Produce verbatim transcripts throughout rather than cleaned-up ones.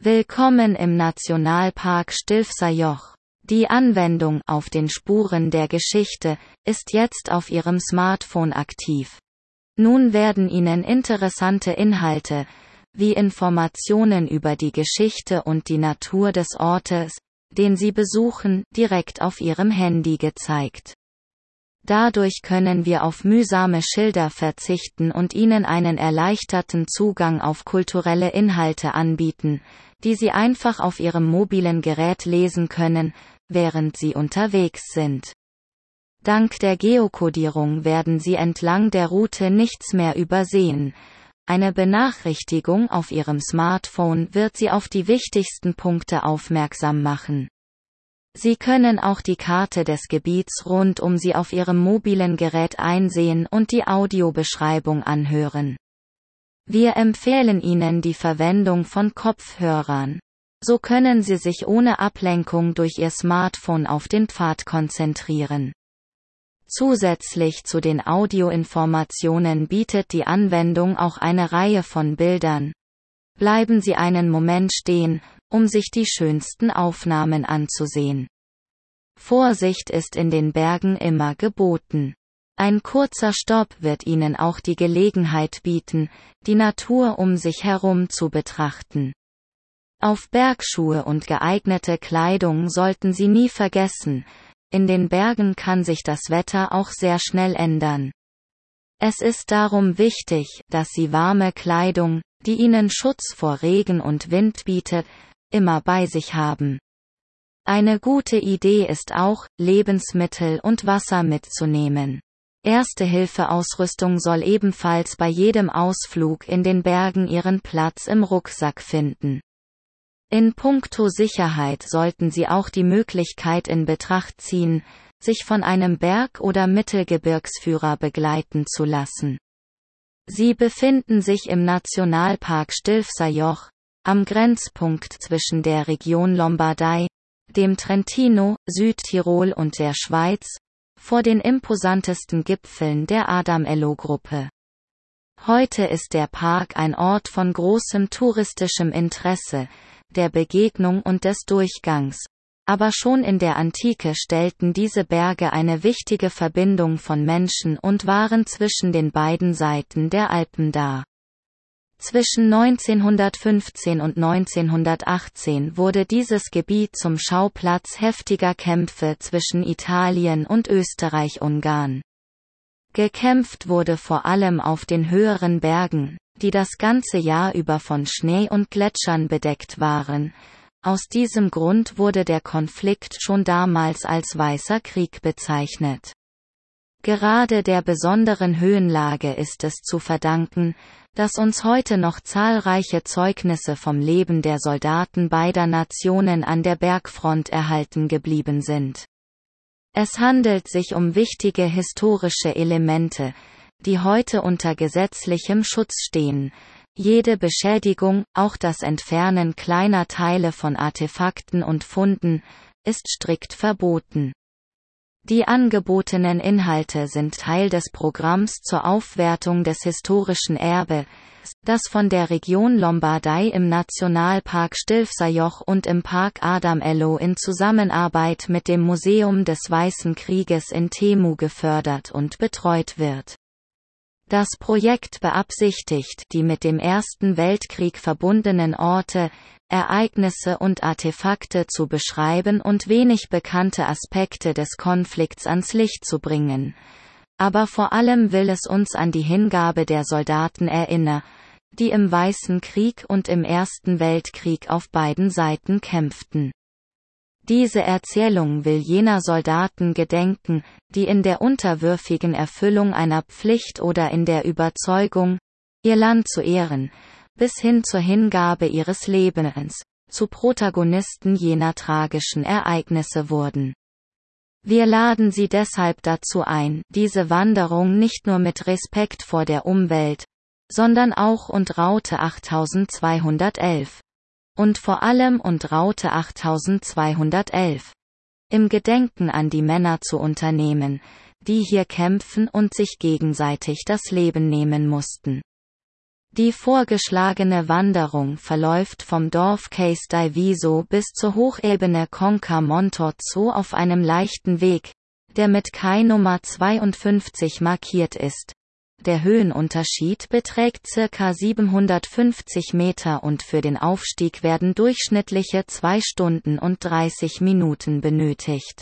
Willkommen im Nationalpark Stilfser-Joch. Die Anwendung auf den Spuren der Geschichte ist jetzt auf Ihrem Smartphone aktiv. Nun werden Ihnen interessante Inhalte, wie Informationen über die Geschichte und die Natur des Ortes, den Sie besuchen, direkt auf Ihrem Handy gezeigt. Dadurch können wir auf mühsame Schilder verzichten und Ihnen einen erleichterten Zugang auf kulturelle Inhalte anbieten, die Sie einfach auf Ihrem mobilen Gerät lesen können, während Sie unterwegs sind. Dank der Geokodierung werden Sie entlang der Route nichts mehr übersehen. Eine Benachrichtigung auf Ihrem Smartphone wird Sie auf die wichtigsten Punkte aufmerksam machen. Sie können auch die Karte des Gebiets rund um Sie auf Ihrem mobilen Gerät einsehen und die Audiobeschreibung anhören. Wir empfehlen Ihnen die Verwendung von Kopfhörern. So können Sie sich ohne Ablenkung durch Ihr Smartphone auf den Pfad konzentrieren. Zusätzlich zu den Audioinformationen bietet die Anwendung auch eine Reihe von Bildern. Bleiben Sie einen Moment stehen, um sich die schönsten Aufnahmen anzusehen. Vorsicht ist in den Bergen immer geboten. Ein kurzer Stopp wird Ihnen auch die Gelegenheit bieten, die Natur um sich herum zu betrachten. Auf Bergschuhe und geeignete Kleidung sollten Sie nie vergessen, in den Bergen kann sich das Wetter auch sehr schnell ändern. Es ist darum wichtig, dass Sie warme Kleidung, die Ihnen Schutz vor Regen und Wind bietet, immer bei sich haben. Eine gute Idee ist auch, Lebensmittel und Wasser mitzunehmen. Erste-Hilfe-Ausrüstung soll ebenfalls bei jedem Ausflug in den Bergen ihren Platz im Rucksack finden. In puncto Sicherheit sollten Sie auch die Möglichkeit in Betracht ziehen, sich von einem Berg- oder Mittelgebirgsführer begleiten zu lassen. Sie befinden sich im Nationalpark Stilfser-Joch, am Grenzpunkt zwischen der Region Lombardei, dem Trentino, Südtirol und der Schweiz, vor den imposantesten Gipfeln der Adamello-Gruppe. Heute ist der Park ein Ort von großem touristischem Interesse, der Begegnung und des Durchgangs, aber schon in der Antike stellten diese Berge eine wichtige Verbindung von Menschen und waren zwischen den beiden Seiten der Alpen dar. Zwischen neunzehnhundertfünfzehn und neunzehnhundertachtzehn wurde dieses Gebiet zum Schauplatz heftiger Kämpfe zwischen Italien und Österreich-Ungarn. Gekämpft wurde vor allem auf den höheren Bergen, die das ganze Jahr über von Schnee und Gletschern bedeckt waren. Aus diesem Grund wurde der Konflikt schon damals als Weißer Krieg bezeichnet. Gerade der besonderen Höhenlage ist es zu verdanken, dass uns heute noch zahlreiche Zeugnisse vom Leben der Soldaten beider Nationen an der Bergfront erhalten geblieben sind. Es handelt sich um wichtige historische Elemente, die heute unter gesetzlichem Schutz stehen. Jede Beschädigung, auch das Entfernen kleiner Teile von Artefakten und Funden, ist strikt verboten. Die angebotenen Inhalte sind Teil des Programms zur Aufwertung des historischen Erbes, das von der Region Lombardei im Nationalpark Stilfser-Joch und im Park Adamello in Zusammenarbeit mit dem Museum des Weißen Krieges in Temu gefördert und betreut wird. Das Projekt beabsichtigt, die mit dem Ersten Weltkrieg verbundenen Orte, Ereignisse und Artefakte zu beschreiben und wenig bekannte Aspekte des Konflikts ans Licht zu bringen. Aber vor allem will es uns an die Hingabe der Soldaten erinnern, die im Weißen Krieg und im Ersten Weltkrieg auf beiden Seiten kämpften. Diese Erzählung will jener Soldaten gedenken, die in der unterwürfigen Erfüllung einer Pflicht oder in der Überzeugung, ihr Land zu ehren, bis hin zur Hingabe ihres Lebens, zu Protagonisten jener tragischen Ereignisse wurden. Wir laden Sie deshalb dazu ein, diese Wanderung nicht nur mit Respekt vor der Umwelt, sondern auch und Route achttausendzweihundertelf. Und vor allem und Route achttausendzweihundertelf. Im Gedenken an die Männer zu unternehmen, die hier kämpfen und sich gegenseitig das Leben nehmen mussten. Die vorgeschlagene Wanderung verläuft vom Dorf Case Diviso bis zur Hochebene Conca Montozzo auf einem leichten Weg, der mit Kai Nummer zweiundfünfzig markiert ist. Der Höhenunterschied beträgt circa siebenhundertfünfzig Meter und für den Aufstieg werden durchschnittliche zwei Stunden und dreißig Minuten benötigt.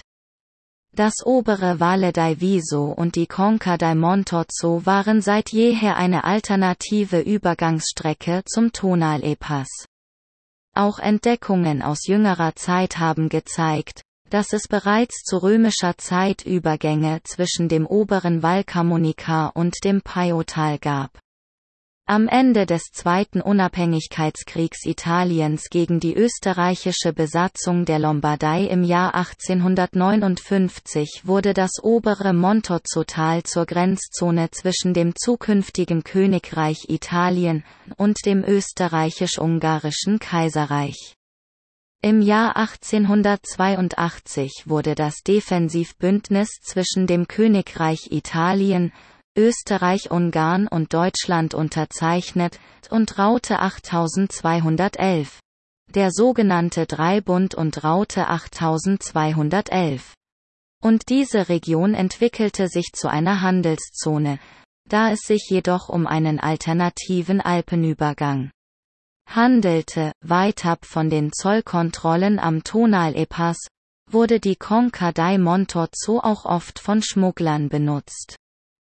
Das obere Valle d'Aiviso und die Conca dei Montozzo waren seit jeher eine alternative Übergangsstrecke zum Tonale-Pass. Auch Entdeckungen aus jüngerer Zeit haben gezeigt, dass es bereits zu römischer Zeit Übergänge zwischen dem oberen Val Camonica und dem Paiotal gab. Am Ende des Zweiten Unabhängigkeitskriegs Italiens gegen die österreichische Besatzung der Lombardei im Jahr achtzehnhundertneunundfünfzig wurde das obere Montozzo-Tal zur Grenzzone zwischen dem zukünftigen Königreich Italien und dem österreichisch-ungarischen Kaiserreich. Im Jahr achtzehnhundertzweiundachtzig wurde das Defensivbündnis zwischen dem Königreich Italien, Österreich-Ungarn und Deutschland unterzeichnet und Raute achttausendzweihundertelf. Der sogenannte Dreibund und Raute achttausendzweihundertelf. Und diese Region entwickelte sich zu einer Handelszone, da es sich jedoch um einen alternativen Alpenübergang handelte. Weitab von den Zollkontrollen am Tonale-Pass wurde die Conca dei Montozzo auch oft von Schmugglern benutzt.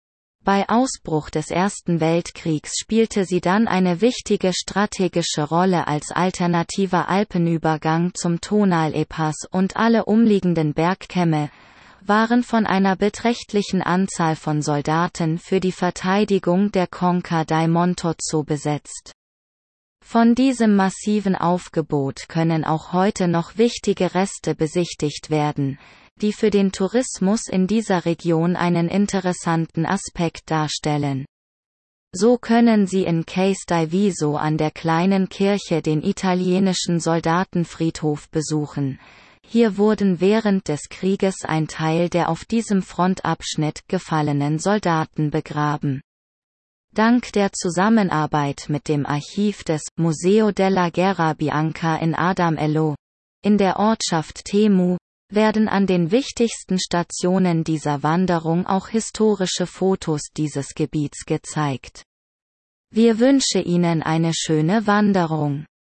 Bei Ausbruch des Ersten Weltkriegs spielte sie dann eine wichtige strategische Rolle als alternativer Alpenübergang zum Tonale-Pass und alle umliegenden Bergkämme waren von einer beträchtlichen Anzahl von Soldaten für die Verteidigung der Conca dei Montozzo besetzt. Von diesem massiven Aufgebot können auch heute noch wichtige Reste besichtigt werden, die für den Tourismus in dieser Region einen interessanten Aspekt darstellen. So können Sie in Case Diviso an der kleinen Kirche den italienischen Soldatenfriedhof besuchen. Hier wurden während des Krieges ein Teil der auf diesem Frontabschnitt gefallenen Soldaten begraben. Dank der Zusammenarbeit mit dem Archiv des Museo della Guerra Bianca in Adamello, in der Ortschaft Temu, werden an den wichtigsten Stationen dieser Wanderung auch historische Fotos dieses Gebiets gezeigt. Wir wünschen Ihnen eine schöne Wanderung.